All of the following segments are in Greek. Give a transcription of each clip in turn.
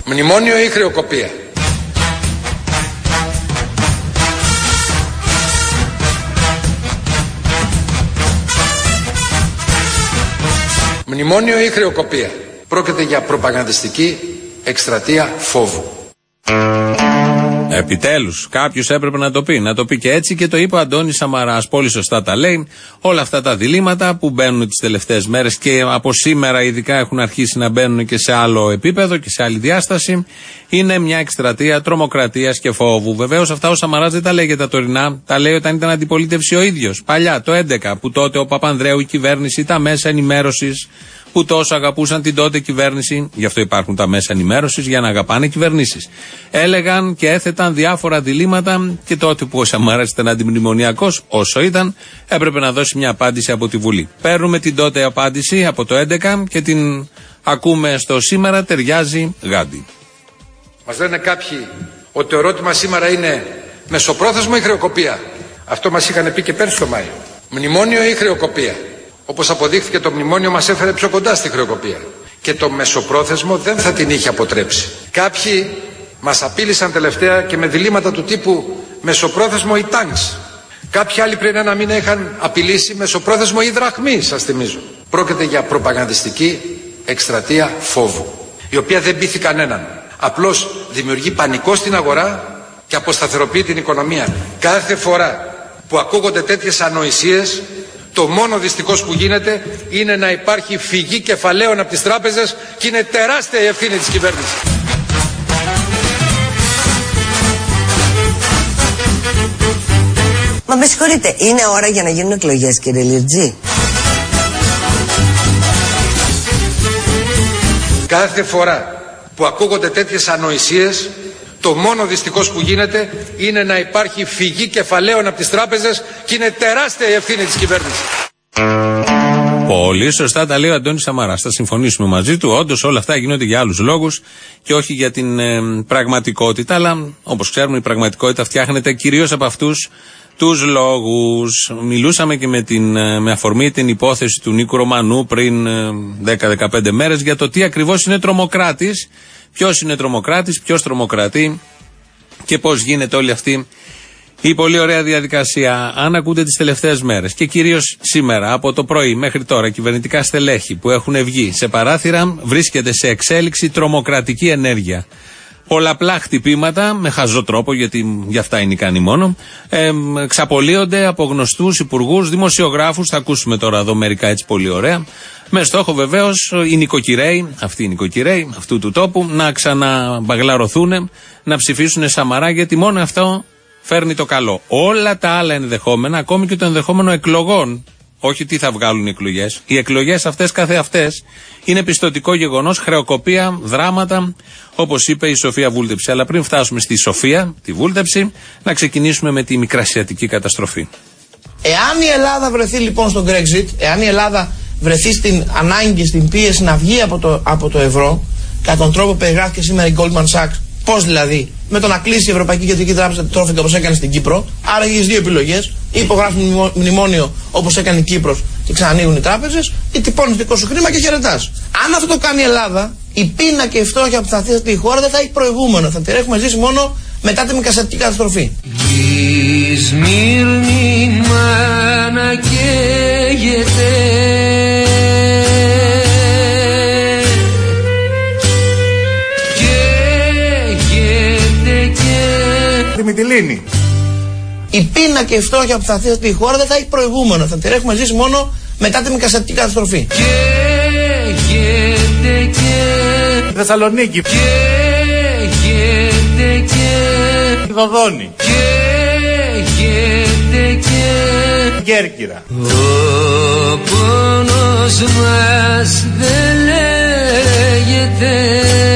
Μνημόνιο ή χρεοκοπία? Μνημόνιο ή χρεοκοπία? Πρόκειται για προπαγανδιστική εκστρατεία φόβου. Επιτέλους, κάποιος έπρεπε να το πει. Να το πει και έτσι, και το είπε ο Αντώνης Σαμαράς. Πολύ σωστά τα λέει. Όλα αυτά τα διλήμματα που μπαίνουν τις τελευταίες μέρες και από σήμερα ειδικά έχουν αρχίσει να μπαίνουν και σε άλλο επίπεδο και σε άλλη διάσταση, είναι μια εκστρατεία τρομοκρατίας και φόβου. Βεβαίως αυτά ο Σαμαράς δεν τα λέει για τα τωρινά. Τα λέει όταν ήταν αντιπολίτευση ο ίδιος. Παλιά, το 2011, που τότε ο Παπανδρέου, η κυβέρνηση, τα μέσα ενημέρωσης, που τόσο αγαπούσαν την τότε κυβέρνηση, γι' αυτό υπάρχουν τα μέσα ενημέρωσης, για να αγαπάνε κυβερνήσεις. Έλεγαν και έθεταν διάφορα διλήμματα και τότε που ο Σαμαράς ήταν αντιμνημονιακός, όσο ήταν, έπρεπε να δώσει μια απάντηση από τη Βουλή. Παίρνουμε την τότε απάντηση από το 2011 και την ακούμε στο σήμερα, ταιριάζει γάντι. Μας λένε κάποιοι ότι το ερώτημα σήμερα είναι μεσοπρόθεσμο ή χρεοκοπία. Αυτό μας είχαν πει και πέρσι το Μάιο. Μνημόνιο ή χρεοκοπία? Όπως αποδείχθηκε, το μνημόνιο μας έφερε πιο κοντά στη χρεοκοπία. Και το μεσοπρόθεσμο δεν θα την είχε αποτρέψει. Κάποιοι μας απείλησαν τελευταία και με διλήμματα του τύπου μεσοπρόθεσμο ή τάγκς. Κάποιοι άλλοι πριν ένα μήνα είχαν απειλήσει μεσοπρόθεσμο ή δραχμή, σας θυμίζω. Πρόκειται για προπαγανδιστική εκστρατεία φόβου, η οποία δεν πείθει κανέναν. Απλώς δημιουργεί πανικό στην αγορά και αποσταθεροποιεί την οικονομία. Κάθε φορά που ακούγονται τέτοιες ανοησίες, το μόνο δυστυχώς που γίνεται είναι να υπάρχει φυγή κεφαλαίων από τις τράπεζες και είναι τεράστια η ευθύνη της κυβέρνησης. Μα με συγχωρείτε, είναι ώρα για να γίνουν εκλογές, κύριε Λιρτζή? Κάθε φορά που ακούγονται τέτοιες ανοησίες, το μόνο δυστυχώς που γίνεται είναι να υπάρχει φυγή κεφαλαίων από τις τράπεζες και είναι τεράστια η ευθύνη της κυβέρνησης. Πολύ σωστά τα λέει ο Αντώνης Σαμαράς. Θα συμφωνήσουμε μαζί του. Όντως όλα αυτά γίνονται για άλλους λόγους και όχι για την πραγματικότητα. Αλλά όπως ξέρουμε, η πραγματικότητα φτιάχνεται κυρίως από αυτούς τους λόγους. Μιλούσαμε και με αφορμή την υπόθεση του Νίκου Ρωμανού πριν 10-15 μέρες για το τι ακριβώς είναι τρομοκράτης. Ποιος είναι τρομοκράτης, ποιος τρομοκρατεί και πώς γίνεται όλη αυτή η πολύ ωραία διαδικασία. Αν ακούτε τις τελευταίες μέρες και κυρίως σήμερα από το πρωί μέχρι τώρα κυβερνητικά στελέχη που έχουν βγει σε παράθυρα, βρίσκεται σε εξέλιξη τρομοκρατική ενέργεια. Πολλαπλά χτυπήματα με χαζό τρόπο, γιατί γι' αυτά είναι ικανοί μόνο, ξαπολύονται από γνωστούς υπουργούς, δημοσιογράφους, θα ακούσουμε τώρα εδώ μερικά έτσι πολύ ωραία, με στόχο βεβαίως οι νοικοκυρέοι, αυτοί οι νοικοκυρέοι αυτού του τόπου, να ξαναμπαγλαρωθούν, να ψηφίσουν Σαμαρά, γιατί μόνο αυτό φέρνει το καλό. Όλα τα άλλα ενδεχόμενα, ακόμη και το ενδεχόμενο εκλογών, όχι τι θα βγάλουν οι εκλογές. Οι εκλογές αυτές καθεαυτές είναι πιστωτικό γεγονός, χρεοκοπία, δράματα, όπως είπε η Σοφία Βούλτεψη. Αλλά πριν φτάσουμε στη Σοφία, τη Βούλτεψη, να ξεκινήσουμε με τη μικρασιατική καταστροφή. Εάν η Ελλάδα βρεθεί λοιπόν στο Brexit, εάν η Ελλάδα βρεθεί στην ανάγκη, στην πίεση να βγει από το ευρώ, κατά τον τρόπο που περιγράφηκε σήμερα η Goldman Sachs, πώς δηλαδή, με το να κλείσει η Ευρωπαϊκή Κεντρική Τράπεζα τρόφικα όπως έκανε στην Κύπρο, άρα έχεις δύο επιλογές: ή υπογράφουν μνημόνιο όπως έκανε η Κύπρος και ξανανοίγουν οι τράπεζες, ή τυπώνεις δικό σου χρήμα και χαιρετάς. Αν αυτό το κάνει η Ελλάδα, η πείνα και η φτώχεια που θα έρθει στη χώρα δεν θα έχει προηγούμενο. Θα την έχουμε ζήσει μόνο μετά τη μικρασιατική καταστροφή. Η Σμύρνη μάνα καίγεται, τη Μυτιλήνη. Η πείνα και η φτώχεια που θα έρθει στη χώρα δεν θα έχει προηγούμενο. Θα την έχουμε ζήσει μόνο μετά τη μικρασιατική καταστροφή. Η Θεσσαλονίκη. Η Δοδόνη. Κέρκυρα. Ο πόνος μας δεν λέγεται.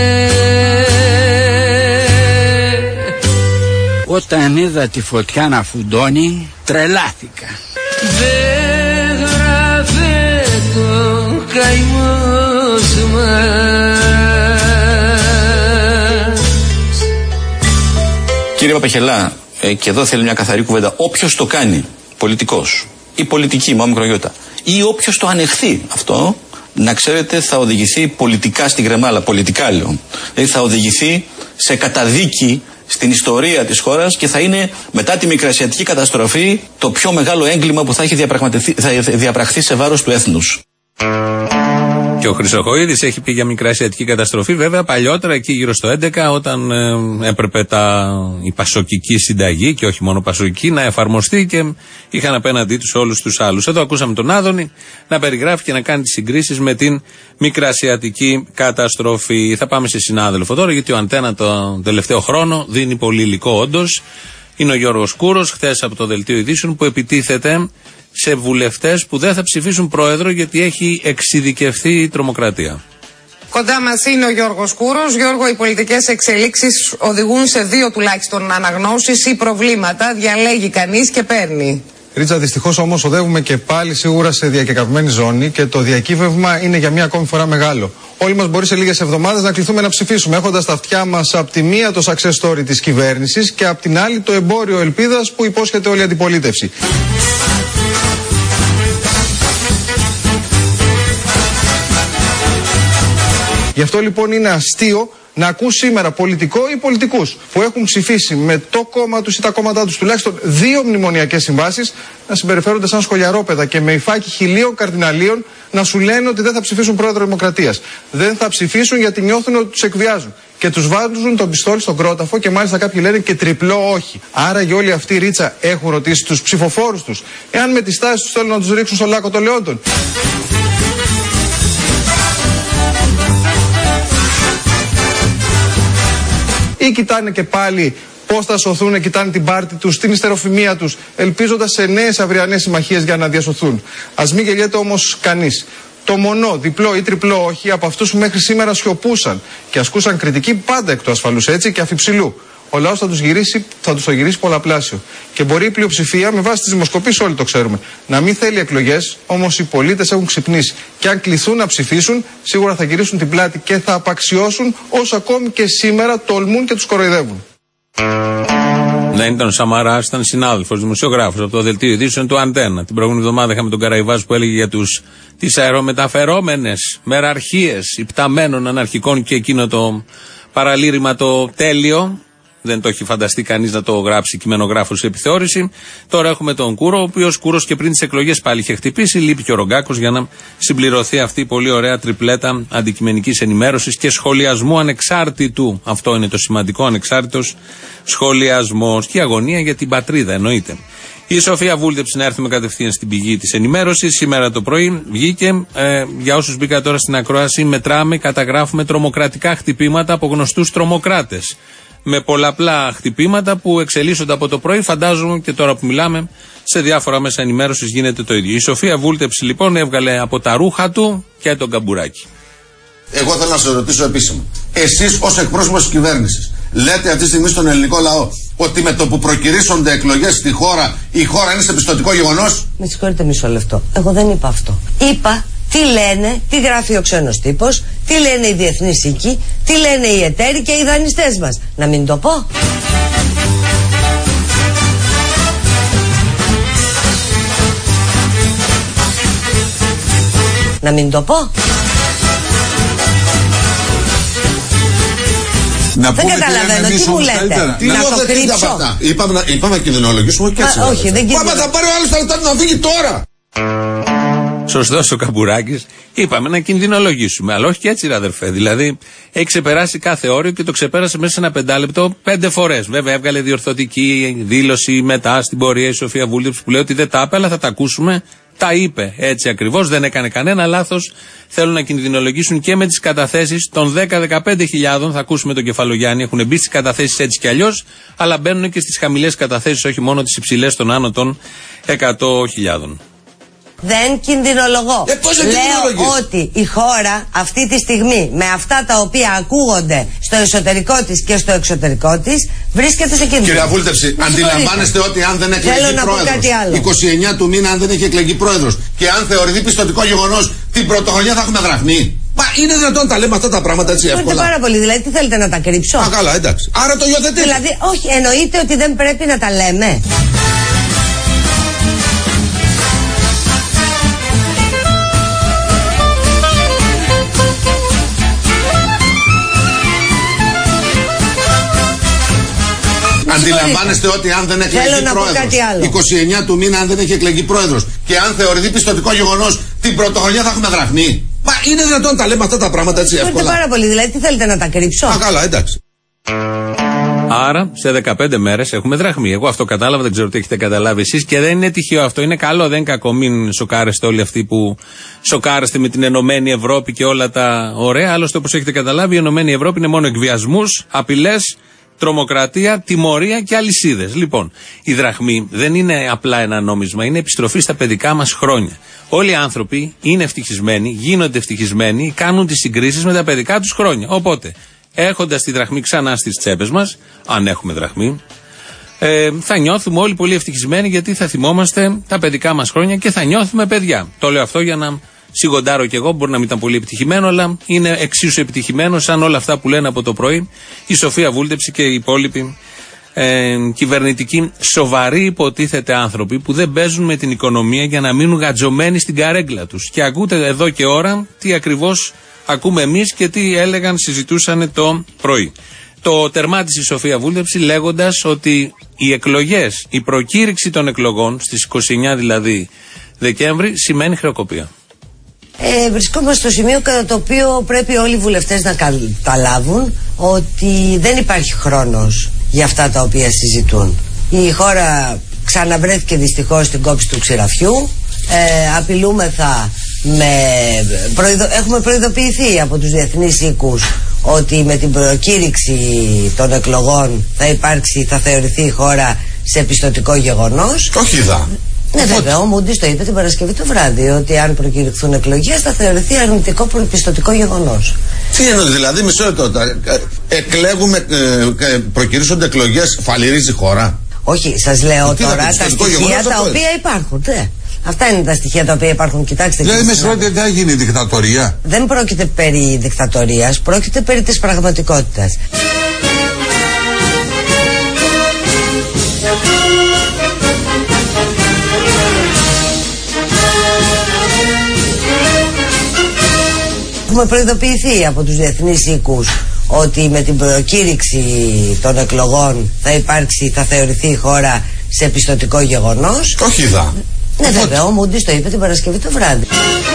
Όταν είδα τη φωτιά να φουντώνει, τρελάθηκα. Δεν γράφε το καημός μας. Κύριε Παπαχελά, και εδώ θέλει μια καθαρή κουβέντα. Όποιος το κάνει, πολιτικός ή πολιτική, μα μικρογιώτα, ή όποιος το ανεχθεί αυτό, να ξέρετε, θα οδηγηθεί πολιτικά στην κρεμάλα. Πολιτικά λέω. Δηλαδή θα οδηγηθεί σε καταδίκη στην ιστορία της χώρας και θα είναι μετά τη μικρασιατική καταστροφή το πιο μεγάλο έγκλημα που θα έχει διαπραχθεί σε βάρος του έθνους. Και ο Χρυσοχοΐδης έχει πει για μικρασιατική καταστροφή, βέβαια παλιότερα εκεί γύρω στο 11, όταν έπρεπε η πασοκική συνταγή και όχι μόνο πασοκική να εφαρμοστεί και είχαν απέναντί τους όλους τους άλλους. Εδώ ακούσαμε τον Άδωνη να περιγράφει και να κάνει τις συγκρίσεις με την μικρασιατική καταστροφή. Θα πάμε σε συνάδελφο τώρα, γιατί ο Αντένα τον τελευταίο χρόνο δίνει πολύ υλικό όντως. Είναι ο Γιώργος Κούρος, χθες από το Δελτίο Ειδήσεων, που επιτίθεται σε βουλευτές που δεν θα ψηφίσουν πρόεδρο γιατί έχει εξειδικευθεί η τρομοκρατία. Κοντά μας είναι ο Γιώργος Κούρος. Γιώργο, οι πολιτικές εξελίξεις οδηγούν σε 2 τουλάχιστον αναγνώσεις ή προβλήματα. Διαλέγει κανείς και παίρνει. Ρίτσα, δυστυχώς όμως οδεύουμε και πάλι σίγουρα σε διακεκαυμένη ζώνη και το διακύβευμα είναι για μία ακόμη φορά μεγάλο. Όλοι μας μπορεί σε λίγες εβδομάδες να κληθούμε να ψηφίσουμε, έχοντας στα αυτιά μας από τη μία το success story της κυβέρνησης και από την άλλη το εμπόριο ελπίδας που υπόσχεται όλη η αντιπολίτευση. Γι' αυτό λοιπόν είναι αστείο να ακούς σήμερα πολιτικό ή πολιτικούς που έχουν ψηφίσει με το κόμμα τους ή τα κόμματά τους τουλάχιστον 2 μνημονιακές συμβάσεις να συμπεριφέρονται σαν σχολιαρόπαιδα και με υφάκι 1000 καρδιναλίων να σου λένε ότι δεν θα ψηφίσουν πρόεδρο Δημοκρατίας. Δεν θα ψηφίσουν γιατί νιώθουν ότι τους εκβιάζουν. Και τους βάζουν τον πιστόλι στον κρόταφο και μάλιστα κάποιοι λένε και τριπλό όχι. Άρα για όλοι αυτοί, Ρίτσα, έχουν ρωτήσει τους ψηφοφόρους τους εάν με τις τάσεις τους θέλουν να τους ρίξουν στο λάκκο των Λεόντων. Ή κοιτάνε και πάλι πώς θα σωθούν, κοιτάνε την πάρτη τους, την ιστεροφημία τους, ελπίζοντας σε νέες αυριανές συμμαχίες για να διασωθούν. Ας μην γελιέται όμως κανείς. Το μονό, διπλό ή τριπλό όχι από αυτούς που μέχρι σήμερα σιωπούσαν και ασκούσαν κριτική πάντα εκ του ασφαλούς έτσι και αφιψηλού. Ο λαός θα τους το γυρίσει πολλαπλάσιο. Και μπορεί η πλειοψηφία, με βάση τις δημοσκοπήσεις, όλοι το ξέρουμε, να μην θέλει εκλογές, όμως οι πολίτες έχουν ξυπνήσει. Και αν κληθούν να ψηφίσουν, σίγουρα θα γυρίσουν την πλάτη και θα απαξιώσουν όσοι ακόμη και σήμερα τολμούν και τους κοροϊδεύουν. Δεν ήταν ο Σαμαράς, ήταν συνάδελφος, δημοσιογράφος από το Δελτίο Ειδήσεων του Αντένα. Την προηγούμενη εβδομάδα είχαμε τον Καραϊβάζ που έλεγε για τις αερομεταφερόμενες μεραρχίες υπταμένων αναρχικών και εκείνο το παραλήρημα το τέλειο. Δεν το έχει φανταστεί κανείς να το γράψει κειμενογράφος σε επιθεώρηση. Τώρα έχουμε τον Κούρο, ο οποίος Κούρος και πριν τις εκλογές πάλι είχε χτυπήσει. Λείπει και ο Ρογκάκος για να συμπληρωθεί αυτή η πολύ ωραία τριπλέτα αντικειμενικής ενημέρωσης και σχολιασμού ανεξάρτητου. Αυτό είναι το σημαντικό, ανεξάρτητος σχολιασμός και αγωνία για την πατρίδα, εννοείται. Η Σοφία βούλτεψε να έρθουμε κατευθείαν στην πηγή της ενημέρωσης. Σήμερα το πρωί βγήκε, για όσους μπήκα τώρα στην ακρόαση, μετράμε, καταγράφουμε τρομοκρατικά χτυπήματα από γνωστούς τρομοκράτες. Με πολλαπλά χτυπήματα που εξελίσσονται από το πρωί, φαντάζομαι και τώρα που μιλάμε, σε διάφορα μέσα ενημέρωσης γίνεται το ίδιο. Η Σοφία βούλτεψη λοιπόν έβγαλε από τα ρούχα του και τον καμπουράκι. Εγώ θέλω να σας ρωτήσω επίσημα. Εσείς ως εκπρόσωπος της κυβέρνησης λέτε αυτή τη στιγμή στον ελληνικό λαό ότι με το που προκυρήσονται εκλογές στη χώρα, η χώρα είναι σε πιστωτικό γεγονός? Με συγχωρείτε μισό λεπτό. Εγώ δεν είπα αυτό. Είπα τι λένε, τι γράφει ο ξένος τύπος, τι λένε οι διεθνείς οίκοι, τι λένε οι εταίροι και οι δανειστές μας. Να μην το πω? Να μην το πω? Δεν καταλαβαίνω, τι μου λέτε? Να το κρύψω? Είπαμε να κινδυνολογήσουμε και έτσι. Όχι, δεν κινδυνολογήσουμε. Θα πάρει ο άλλος τα λεπτά να φύγει τώρα. Σωστός ο Καμπουράκης. Είπαμε να κινδυνολογήσουμε. Αλλά όχι και έτσι, ρε αδερφέ. Δηλαδή, έχει ξεπεράσει κάθε όριο και το ξεπέρασε μέσα σε ένα 5 λεπτό 5 φορές. Βέβαια, έβγαλε διορθωτική δήλωση μετά στην πορεία η Σοφία Βούλτεψη που λέει ότι δεν τα είπε, αλλά θα τα ακούσουμε. Τα είπε έτσι ακριβώς. Δεν έκανε κανένα λάθος. Θέλουν να κινδυνολογήσουν και με τις καταθέσεις των 10-15 θα ακούσουμε τον Κεφαλογιάννη. Έχουν μπει στις καταθέσεις έτσι κι αλλιώς, αλλά μπαίνουν και στις χαμηλές καταθέσεις, όχι μόνο τις υψηλές των άνω των 100.000. Δεν κινδυνολογώ. Λέω ότι η χώρα αυτή τη στιγμή με αυτά τα οποία ακούγονται στο εσωτερικό της και στο εξωτερικό της βρίσκεται σε κίνδυνο. Κυρία Βούλτεψη, αντιλαμβάνεστε ότι αν δεν εκλεγεί πρόεδρος 29 του μήνα, αν δεν έχει εκλεγεί πρόεδρος και αν θεωρηθεί πιστωτικό γεγονός, την πρωτοχρονιά θα έχουμε δραχμή? Μα είναι δυνατόν να τα λέμε αυτά τα πράγματα έτσι εύκολα? Πάρα πολύ, δηλαδή τι θέλετε να τα κρύψω? Α, καλά, εντάξει. Άρα το υιοθετείτε. Δηλαδή, όχι, εννοείται ότι δεν πρέπει να τα λέμε. Αντιλαμβάνεστε ότι αν δεν εκλεγεί πρόεδρος, 29 του μήνα αν δεν έχει εκλεγεί πρόεδρος και αν θεωρηθεί πιστωτικό γεγονός, την πρωτοχρονιά θα έχουμε δραχμή. Μα είναι δυνατόν τα λέμε αυτά τα πράγματα έτσι εύκολα? Μπορείτε πάρα πολύ, δηλαδή τι θέλετε να τα κρύψω? Α, καλά, εντάξει. Άρα σε 15 μέρες έχουμε δραχμή. Εγώ αυτό κατάλαβα, δεν ξέρω τι έχετε καταλάβει εσείς και δεν είναι τυχαίο αυτό. Είναι καλό, δεν είναι κακό. Μην σοκάρεστε όλοι αυτοί που σοκάρεστε με την Ενωμένη Ευρώπη και όλα τα ωραία. Άλλωστε, όπως έχετε καταλάβει, η Ενωμένη Ευρώπη είναι μόνο εκβιασμούς, απειλές, τρομοκρατία, τιμωρία και αλυσίδες. Λοιπόν, η δραχμή δεν είναι απλά ένα νόμισμα, είναι επιστροφή στα παιδικά μας χρόνια. Όλοι οι άνθρωποι είναι ευτυχισμένοι, γίνονται ευτυχισμένοι, κάνουν τις συγκρίσεις με τα παιδικά τους χρόνια. Οπότε, έχοντας τη δραχμή ξανά στις τσέπες μας, αν έχουμε δραχμή, θα νιώθουμε όλοι πολύ ευτυχισμένοι γιατί θα θυμόμαστε τα παιδικά μας χρόνια και θα νιώθουμε παιδιά. Το λέω αυτό για να σιγοντάρω κι εγώ, μπορεί να μην ήταν πολύ επιτυχημένο, αλλά είναι εξίσου επιτυχημένο σαν όλα αυτά που λένε από το πρωί η Σοφία Βούλτεψη και οι υπόλοιποι κυβερνητικοί σοβαροί υποτίθεται άνθρωποι που δεν παίζουν με την οικονομία για να μείνουν γατζωμένοι στην καρέγκλα τους. Και ακούτε εδώ και ώρα τι ακριβώς ακούμε εμείς και τι έλεγαν, συζητούσαν το πρωί. Το τερμάτισε η Σοφία Βούλτεψη λέγοντας ότι οι εκλογές, η προκήρυξη των εκλογών στις 29 δηλαδή Δεκέμβρη σημαίνει χρεοκοπία. Βρισκόμαστε στο σημείο κατά το οποίο πρέπει όλοι οι βουλευτές να καταλάβουν ότι δεν υπάρχει χρόνος για αυτά τα οποία συζητούν. Η χώρα ξαναβρέθηκε δυστυχώς στην κόψη του ξηραφιού. Απειλούμεθα έχουμε προειδοποιηθεί από τους διεθνείς οίκους ότι με την προκήρυξη των εκλογών θα θεωρηθεί η χώρα σε πιστωτικό γεγονός. Όχι δα. Ναι, βέβαια, ο Μούντις το είπε την Παρασκευή το βράδυ, ότι αν προκηρυχθούν εκλογές θα θεωρηθεί αρνητικό πιστωτικό γεγονός. Τι εννοεί, δηλαδή, μισό λεπτό. Προκηρύσσονται εκλογές, φαλυρίζει η χώρα? Όχι, σας λέω τώρα τα στοιχεία τα οποία υπάρχουν. Αυτά είναι τα στοιχεία τα οποία υπάρχουν. Κοιτάξτε. Δηλαδή, με συγχωρείτε, δεν θα γίνει δικτατορία? Δεν πρόκειται περί δικτατορίας, πρόκειται περί της πραγματικότητας. Έχουμε προειδοποιηθεί από τους διεθνείς οίκους ότι με την προκήρυξη των εκλογών θα θεωρηθεί η χώρα σε πιστωτικό γεγονός. Όχι δα. Ναι, βέβαια, ο Μούντις το είπε την Παρασκευή το βράδυ.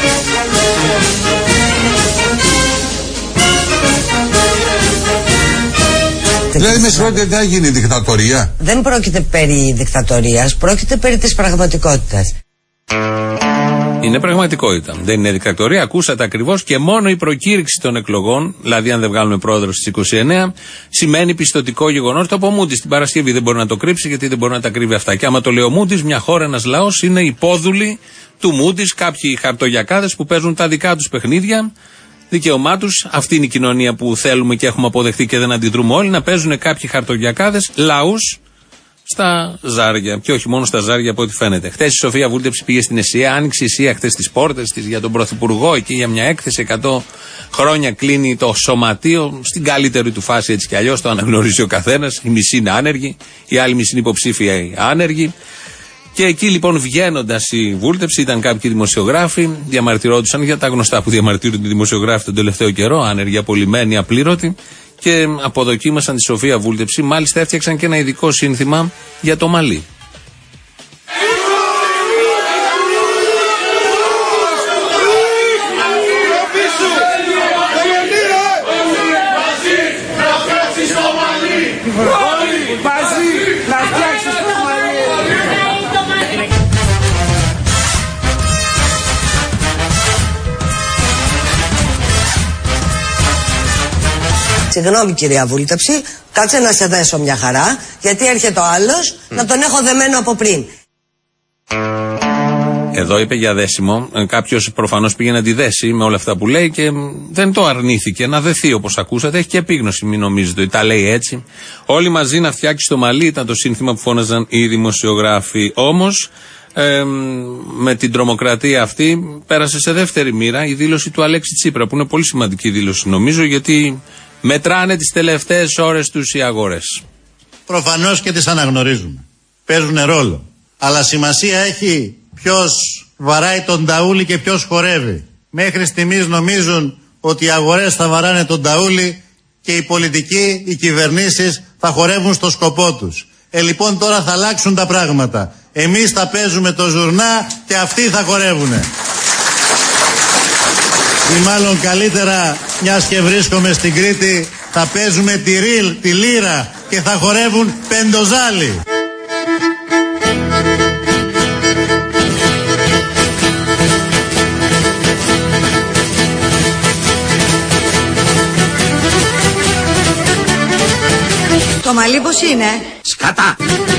Δηλαδή, με συγχωρείτε, δεν θα γίνει δικτατορία? Δεν πρόκειται περί δικτατορίας, πρόκειται περί της πραγματικότητας. Είναι πραγματικότητα. Δεν είναι δικτατορία. Ακούσατε ακριβώς, και μόνο η προκήρυξη των εκλογών, δηλαδή αν δεν βγάλουμε πρόεδρο στις 29, σημαίνει πιστωτικό γεγονός. Το από Μούντις την Παρασκευή δεν μπορεί να το κρύψει, γιατί δεν μπορεί να τα κρύβει αυτά. Και άμα το λέει ο Μούντις, μια χώρα, ένας λαός είναι υπόδουλοι του Μούντις, κάποιοι χαρτογιακάδες που παίζουν τα δικά τους παιχνίδια. Δικαίωμά τους. Αυτή είναι η κοινωνία που θέλουμε και έχουμε αποδεχτεί και δεν αντιδρούμε όλοι. Να παίζουν κάποιοι χαρτογιακάδες λαούς στα ζάρια. Και όχι μόνο στα ζάρια, από ό,τι φαίνεται. Χθες η Σοφία Βούλτεψη πήγε στην ΕΣΥΑ, άνοιξε η ΕΣΥΑ χθες τις πόρτες της για τον Πρωθυπουργό, εκεί για μια έκθεση. 100 χρόνια κλείνει το σωματείο, στην καλύτερη του φάση έτσι κι αλλιώς, το αναγνωρίζει ο καθένας. Η μισή είναι άνεργη, η άλλη μισή είναι υποψήφια άνεργη. Και εκεί λοιπόν βγαίνοντας η Βούλτεψη, ήταν κάποιοι δημοσιογράφοι, διαμαρτυρόντουσαν για τα γνωστά που διαμαρτύρονται οι δημοσιογράφοι τον τελευταίο καιρό, άνεργοι, απολυμμένοι, απλήρωτοι, και αποδοκίμασαν τη Σοφία Βούλτεψη. Μάλιστα έφτιαξαν και ένα ειδικό σύνθημα για το μαλλί. Συγγνώμη κυρία Βούλτεψη, κάτσε να σε δέσω μια χαρά, γιατί έρχεται ο άλλος να τον έχω δεμένο από πριν. Εδώ είπε για δέσιμο. Κάποιος προφανώς πήγε να τη δέσει με όλα αυτά που λέει και δεν το αρνήθηκε να δεθεί, όπως ακούσατε. Έχει και επίγνωση, μην νομίζετε, τα λέει έτσι. Όλοι μαζί να φτιάξει το μαλλί ήταν το σύνθημα που φώναζαν οι δημοσιογράφοι. Όμως με την τρομοκρατία αυτή πέρασε σε δεύτερη μοίρα η δήλωση του Αλέξη Τσίπρα, που είναι πολύ σημαντική δήλωση νομίζω, γιατί μετράνε τις τελευταίες ώρες τους οι αγορές. Προφανώς και τις αναγνωρίζουμε. Παίζουν ρόλο. Αλλά σημασία έχει ποιος βαράει τον ταούλι και ποιος χορεύει. Μέχρι στιγμής νομίζουν ότι οι αγορές θα βαράνε τον ταούλι και οι πολιτικοί, οι κυβερνήσεις θα χορεύουν στο σκοπό τους. Λοιπόν τώρα θα αλλάξουν τα πράγματα. Εμείς θα παίζουμε το ζουρνά και αυτοί θα χορεύουνε. Ή μάλλον καλύτερα, μιας και βρίσκομαι στην Κρήτη, θα παίζουμε τη λύρα και θα χορεύουν πεντοζάλι. Το μαλλί πώς είναι? Σκατά.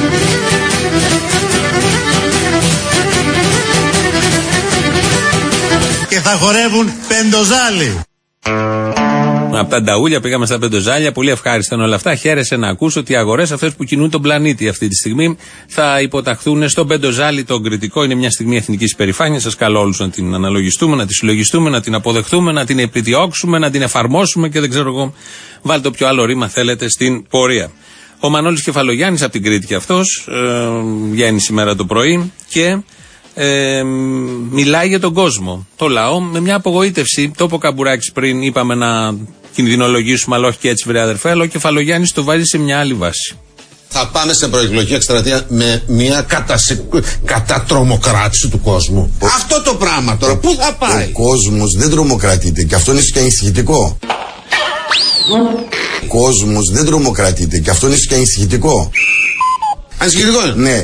Και θα χορεύουν πεντοζάλι. Από τα νταούλια πήγαμε στα πεντοζάλια. Πολύ ευχάριστα όλα αυτά. Χαίρεσε να ακούσω ότι οι αγορές αυτές που κινούν τον πλανήτη αυτή τη στιγμή θα υποταχθούν στον πεντοζάλι τον κριτικό. Είναι μια στιγμή εθνικής υπερηφάνειας. Σας καλώ όλους να την αναλογιστούμε, να τη συλλογιστούμε, να την αποδεχτούμε, να την επιδιώξουμε, να την εφαρμόσουμε και δεν ξέρω εγώ. Βάλτε όποιο άλλο ρήμα θέλετε στην πορεία. Ο Μανώλης Κεφαλογιάννης από την Κρήτη και αυτός βγαίνει σήμερα το πρωί και μιλάει για τον κόσμο, το λαό, με μια απογοήτευση. Το είπε ο Καμπουράκης πριν, είπαμε να κινδυνολογήσουμε, αλλά όχι και έτσι, βρε αδερφέ. Αλλά ο Κεφαλογιάννης το βάζει σε μια άλλη βάση. Θα πάμε σε προεκλογική εκστρατεία με μια κατατρομοκράτηση του κόσμου. Αυτό το πράγμα τώρα πού θα πάει? Ο κόσμος δεν τρομοκρατείται και αυτό είναι και ανησυχητικό. Ο κόσμος δεν τρομοκρατείται και αυτό είναι και ανησυχητικό. Ανησυχητικό είναι. Ναι.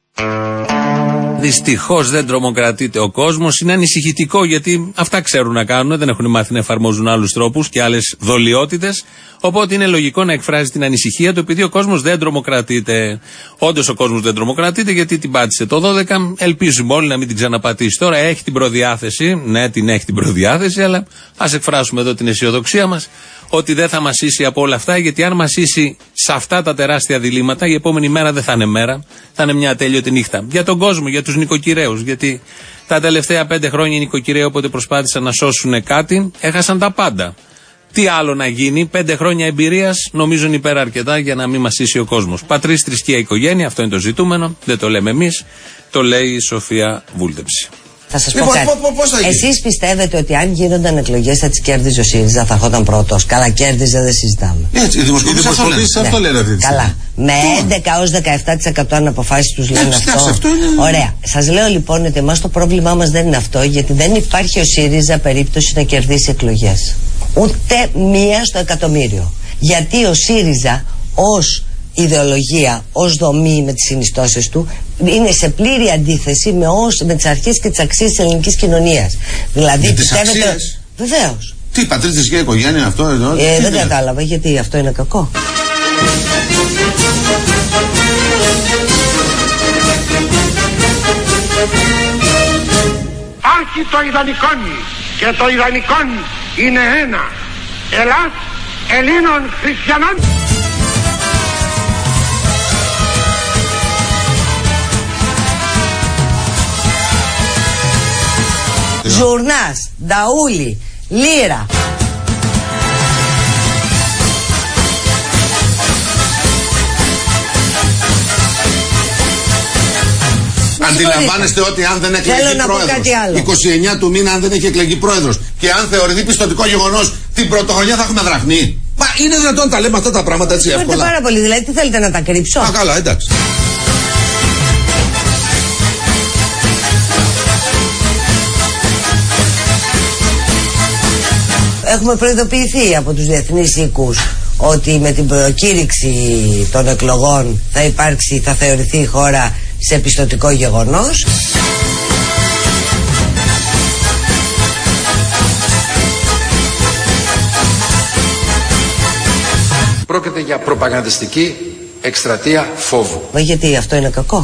Δυστυχώς δεν τρομοκρατείται ο κόσμος. Είναι ανησυχητικό γιατί αυτά ξέρουν να κάνουν, δεν έχουν μάθει να εφαρμόζουν άλλους τρόπους και άλλες δολιότητες. Οπότε είναι λογικό να εκφράζει την ανησυχία του επειδή ο κόσμος δεν τρομοκρατείται. Όντως ο κόσμος δεν τρομοκρατείται γιατί την πάτησε το 12. Ελπίζουμε όλοι να μην την ξαναπατήσει τώρα. Έχει την προδιάθεση. Ναι, την έχει την προδιάθεση, αλλά ας εκφράσουμε εδώ την αισιοδοξία μας ότι δεν θα μας ίσει από όλα αυτά. Γιατί αν μας ίσει σε αυτά τα τεράστια διλήμματα, η επόμενη μέρα δεν θα είναι μέρα. Θα είναι μια ατέλειωτη νύχτα. Για τον κόσμο, για τους νοικοκυρέους. Γιατί τα τελευταία 5 χρόνια οι νοικοκυρέοι, όποτε προσπάθησαν να σώσουν κάτι, έχασαν τα πάντα. Τι άλλο να γίνει, 5 χρόνια εμπειρίας νομίζω είναι υπεραρκετά για να μην μας ίσει ο κόσμος. Πατρίς, θρησκεία, οικογένεια, αυτό είναι το ζητούμενο. Δεν το λέμε εμείς, το λέει η Σοφία Βούλτεψη. Θα σας πω κάτι. Εσείς πιστεύετε ότι αν γίνονταν εκλογές θα τις κέρδιζε ο ΣΥΡΙΖΑ, θα ερχόταν πρώτος? Καλά, κέρδιζε, δεν συζητάμε. Έτσι, οι δημοσκοπήσεις αυτό λένε αυτή τη στιγμή. Καλά. Με 11 ως 17% αν αποφάσεις τους λένε αυτό. Ωραία. Σας λέω λοιπόν ότι εμάς το πρόβλημά μας δεν είναι αυτό, γιατί δεν υπάρχει ο ΣΥΡΙΖΑ περίπτωση να κερδίσει εκλογές. Ούτε μία στο εκατομμύριο. Γιατί ο ΣΥΡΙΖΑ ως ιδεολογία, ως δομή με τις συνιστώσεις του είναι σε πλήρη αντίθεση με τις αρχές και τις αξίες της ελληνικής κοινωνίας. Δηλαδή με τις αξίες? Βεβαίως. Τι, πατρίς, θρησκεία, οικογένεια, αυτό εδώ? Δεν κατάλαβα γιατί αυτό είναι κακό. Άρχι το ιδανικόν και το ιδανικόν είναι ένα. Ελλάς Ελλήνων χριστιανών. Ζουρνάς, νταούλι, λύρα. Αντιλαμβάνεστε ότι αν δεν εκλεγεί πρόεδρος 29 του μήνα, αν δεν έχει εκλεγεί πρόεδρος και αν θεωρηθεί πιστωτικό γεγονός, την πρωτοχρονιά θα έχουμε δραχμή? Μα είναι δυνατόν τα λέμε αυτά τα πράγματα έτσι εύκολα? Πάρα πολύ, δηλαδή τι θέλετε να τα κρύψω? Α, καλά, εντάξει. Έχουμε προειδοποιηθεί από τους διεθνείς οίκους ότι με την προκήρυξη των εκλογών θα θεωρηθεί η χώρα σε πιστωτικό γεγονός. Πρόκειται για προπαγανδιστική εκστρατεία φόβου. Γιατί αυτό είναι κακό?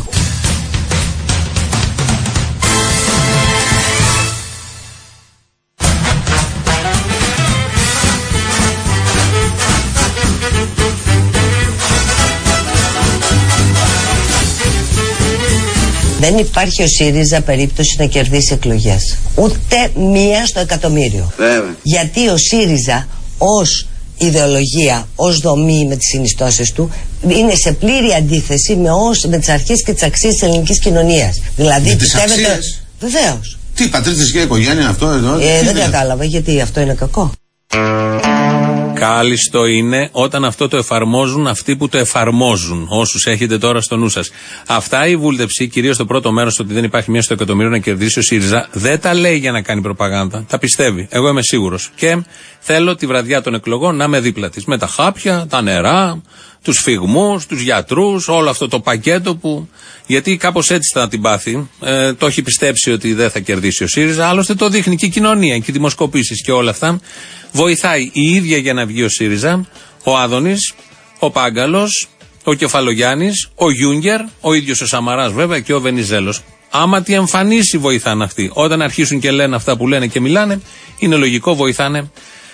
Δεν υπάρχει ο ΣΥΡΙΖΑ περίπτωση να κερδίσει εκλογές. Ούτε μία στο εκατομμύριο. Βέβαια. Γιατί ο ΣΥΡΙΖΑ ως ιδεολογία, ως δομή με τις συνιστώσεις του είναι σε πλήρη αντίθεση με τις αρχές και τις αξίες της ελληνικής κοινωνίας. Δηλαδή πιστεύετε... Βεβαίως. Τι, πατρίς, θρησκεία, οικογένεια, αυτό εδώ? Δεν κατάλαβα γιατί αυτό είναι κακό. Κάλιστο είναι όταν αυτό το εφαρμόζουν αυτοί που το εφαρμόζουν. Όσους έχετε τώρα στο νου σας. Αυτά η βούλτεψη, κυρίως το πρώτο μέρος, ότι δεν υπάρχει μία στο εκατομμύριο να κερδίσει ο ΣΥΡΙΖΑ, δεν τα λέει για να κάνει προπαγάνδα. Τα πιστεύει. Εγώ είμαι σίγουρος. Και θέλω τη βραδιά των εκλογών να είμαι δίπλα της. Με τα χάπια, τα νερά, τους φυγμούς, τους γιατρούς, όλο αυτό το πακέτο που. Γιατί κάπως έτσι θα την πάθει. Το έχει πιστέψει ότι δεν θα κερδίσει ο ΣΥΡΙΖΑ. Άλλωστε το δείχνει και η κοινωνία και οι δημοσκοπήσεις και όλα αυτά. Βοηθάει η ίδια για να βγει ο ΣΥΡΙΖΑ, ο Άδωνης, ο Πάγκαλος, ο Κεφαλογιάννης, ο Γιούγκερ, ο ίδιος ο Σαμαράς βέβαια και ο Βενιζέλος. Άμα τι εμφανίσει βοηθάνε αυτοί. Όταν αρχίσουν και λένε αυτά που λένε και μιλάνε, είναι λογικό, βοηθάνε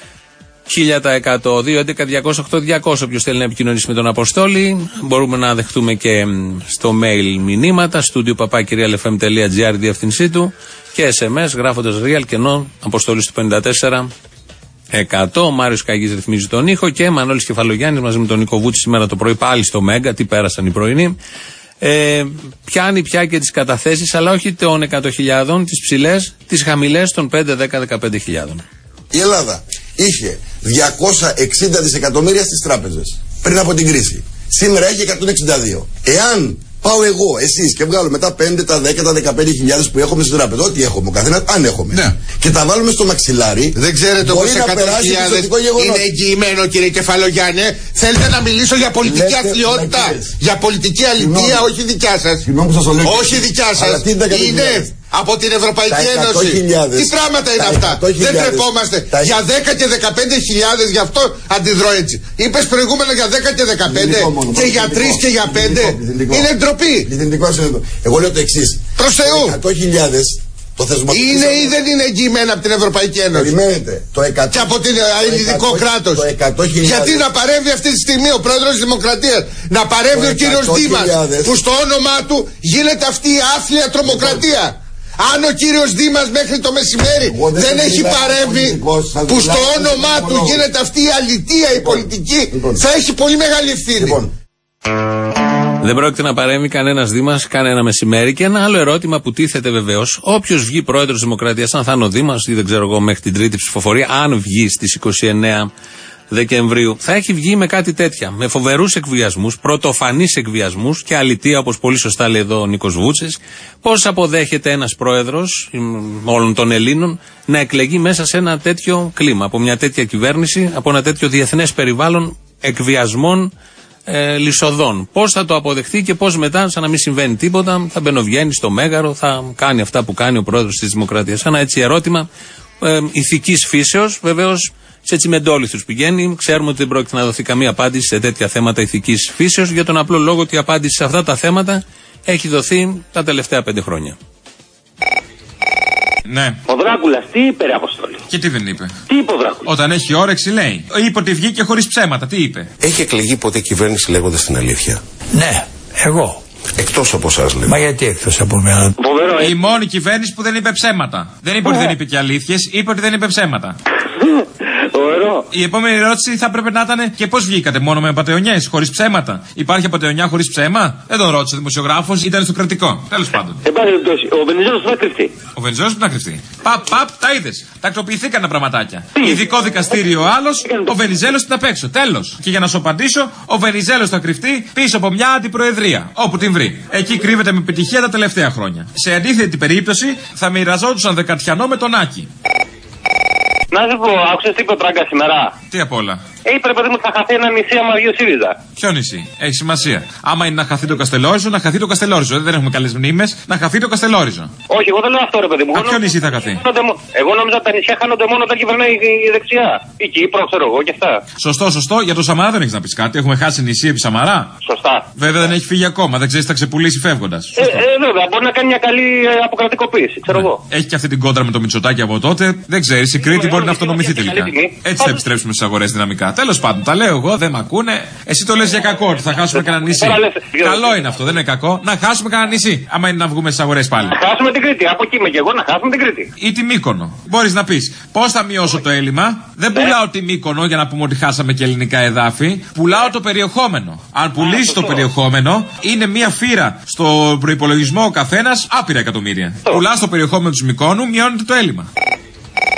1000%. 2.11.208.200. Όποιος θέλει να επικοινωνήσει με τον Αποστόλη, μπορούμε να δεχτούμε και στο mail μηνύματα. studio@realfm.gr, διεύθυνσή του. Και SMS γράφοντας real κενό Αποστόλης του 54%. Ο Μάριος Καγής ρυθμίζει τον ήχο και Μανώλης Κεφαλογιάννης μαζί με τον Νίκο Βούτση σήμερα το πρωί πάλι στο Μέγκα. Τι πέρασαν οι πρωινοί. Πιάνει πια και τις καταθέσεις, αλλά όχι των 100.000, τις ψηλές, τις χαμηλές των 5, 10, 15.000. Η Ελλάδα είχε 260 δισεκατομμύρια στις τράπεζες πριν από την κρίση. Σήμερα έχει 162. Εάν πάω εγώ, εσείς και βγάλουμε τα 5, τα 10, τα 15.000 που έχουμε στην τράπεζα, ό,τι έχουμε ο καθένας, αν έχουμε, ναι, και τα βάλουμε στο μαξιλάρι, δεν ξέρετε όμως 100.000 είναι εγγυημένο, κύριε Κεφαλογιάννη. Θέλετε να μιλήσω για πολιτική αθλιότητα, για πολιτική αλήθεια, όχι δικιά σας. Όχι δικιά σας. Είναι από την Ευρωπαϊκή Ένωση. Τι πράγματα είναι αυτά. Δεν τρεπόμαστε. Για 10 και 15.000, γι' αυτό αντιδρώ έτσι. Είπες προηγούμενα για 10 και 15 και για 3 και για 5. Είναι ντροπή. Εγώ λέω το εξής. Προς Θεού. 100.000 το θεσμοθετικό. Είναι ή δεν είναι εγγυημένα από την Ευρωπαϊκή Ένωση. Περιμένετε. Και από την ελληνικό κράτος. Γιατί να παρέμβει αυτή τη στιγμή ο πρόεδρος της Δημοκρατίας, να παρέμβει ο κύριος Δήμας, που στο όνομά του γίνεται αυτή η άθλια τρομοκρατία. Αν ο κύριος Δήμας μέχρι το μεσημέρι δεν έχει παρέμβει, που στο όνομά του γίνεται αυτή η αλητεία η πολιτική, θα έχει πολύ μεγάλη ευθύνη. Δεν πρόκειται να παρέμβει κανένας Δήμας κανένα μεσημέρι. Και ένα άλλο ερώτημα που τίθεται βεβαίως, όποιος βγει πρόεδρος της Δημοκρατίας, αν θα είναι ο Δήμας ή δεν ξέρω εγώ μέχρι την τρίτη ψηφοφορία, αν βγει στις 29 Δεκεμβρίου, θα έχει βγει με κάτι τέτοια. Με φοβερούς εκβιασμούς, πρωτοφανείς εκβιασμούς και αλητεία, όπως πολύ σωστά λέει εδώ ο Νίκος Βούτσης. Πώς αποδέχεται ένας πρόεδρος όλων των Ελλήνων να εκλεγεί μέσα σε ένα τέτοιο κλίμα, από μια τέτοια κυβέρνηση, από ένα τέτοιο διεθνές περιβάλλον εκβιασμών, λυσοδών. Πώς θα το αποδεχτεί και πώς μετά, σαν να μην συμβαίνει τίποτα, θα μπαινοβγαίνει στο Μέγαρο, θα κάνει αυτά που κάνει ο πρόεδρος της Δημοκρατίας. Ένα έτσι ερώτημα ηθικής φύσεως, βεβαίως. Σε έτσι μεντόλιθους πηγαίνει. Ξέρουμε ότι δεν πρόκειται να δοθεί καμία απάντηση σε τέτοια θέματα ηθικής φύσεως, για τον απλό λόγο ότι η απάντηση σε αυτά τα θέματα έχει δοθεί τα τελευταία 5 χρόνια. Ναι. Ο Δράκουλας τι είπε, ρε Αποστόλη? Και τι δεν είπε? Τι είπε ο Δράκουλας? Όταν έχει όρεξη λέει. Είπε ότι βγήκε χωρίς ψέματα. Τι είπε? Έχει εκλεγεί ποτέ κυβέρνηση λέγοντας την αλήθεια? Ναι, εγώ. Εκτός από εσάς λέμε. Μα γιατί εκτός από μένα? Η μόνη κυβέρνηση που δεν είπε ψέματα. Δεν είπε ότι δεν είπε και αλήθειες, είπε ότι δεν είπε ψέματα. Ωραίο. Η επόμενη ερώτηση θα πρέπει να ήταν και πώς βγήκατε, μόνο με απατεωνιές, χωρίς ψέματα? Υπάρχει απατεωνιά χωρίς ψέμα? Δεν τον ρώτησε ο δημοσιογράφος, ήταν στο κρατικό. Τέλος πάντων. Ο Βενιζέλος που θα κρυφτεί. Ο Βενιζέλος που θα κρυφτεί. Παπ, τα είδες. Τακτοποιηθήκαν τα πραγματάκια. Ειδικό δικαστήριο ο άλλος, ο Βενιζέλος στην απ' έξω. Τέλος. Και για να σου απαντήσω, ο Βενιζέλος θα κρυφτεί πίσω από μια αντιπροεδρία. Όπου την βρει. Εκεί κρύβεται με επιτυχία τα τελευταία χρόνια. Σε αντίθετη περίπτωση θα μοιραζόντουσαν δεκατιανό με τον Άκη. Να σου πω, άκουσες τι είπε ο Τράγκα σήμερα? Τι απ' όλα? Είπε ρε παιδί μου, θα χαθεί ένα νησί άμα βγει ο ΣΥΡΙΖΑ. Ποιο νησί? Έχει σημασία. Άμα είναι να χαθεί το Καστελόριζο, να χαθεί το Καστελόριζο. Δεν έχουμε καλές μνήμες. Να χαθεί το Καστελόριζο. Όχι, εγώ δεν λέω αυτό ρε παιδί μου. Ποιο νησί θα χαθεί? Εγώ νόμιζα ότι τα νησιά χάνονται μόνο όταν κυβερνάει η δεξιά. Η Κύπρο, ξέρω εγώ και αυτά. Σωστό. Για το Σαμαρά δεν έχει να πει κάτι. Έχουμε χάσει νησί επί Σαμαρά. Σωστά. Βέβαια δεν έχει φύγει ακόμα. Δεν ξέρει, θα ξεπουλήσει φεύγοντα. Βέβαια, μπορεί να κάνει μια καλή αποκρατικοποίηση, ξέρω εγώ. Έχει και αυτή την κόντρα με το Μητσοτάκι από τότε. Δεν ξέρει, η Κρήτη μπορεί να αυτονομηθεί τελικά. Έτσι θα επιστρέψουμε στι αγορές δυναμικά. Τέλος πάντων, τα λέω εγώ, δεν μ' ακούνε. Εσύ το λες για κακό, ότι θα χάσουμε κανένα νησί. Καλό είναι αυτό, δεν είναι κακό. Να χάσουμε κανένα νησί, άμα είναι να βγούμε στις αγορές πάλι. Να χάσουμε την Κρήτη, από εκεί είμαι και εγώ, να χάσουμε την Κρήτη. Ή τη Μύκονο. Μπορείς να πεις, πώς θα μειώσω το έλλειμμα? Δεν πουλάω τη Μύκονο για να πούμε ότι χάσαμε και ελληνικά εδάφη. Πουλάω το περιεχόμενο. Αν πουλήσει το περιεχόμενο, είναι μία φύρα στο προϋπολογισμό ο καθένας άπειρα εκατομμύρια. Πουλάς το περιεχόμενο της Μυκόνου, μειώνεται το έλλειμμα.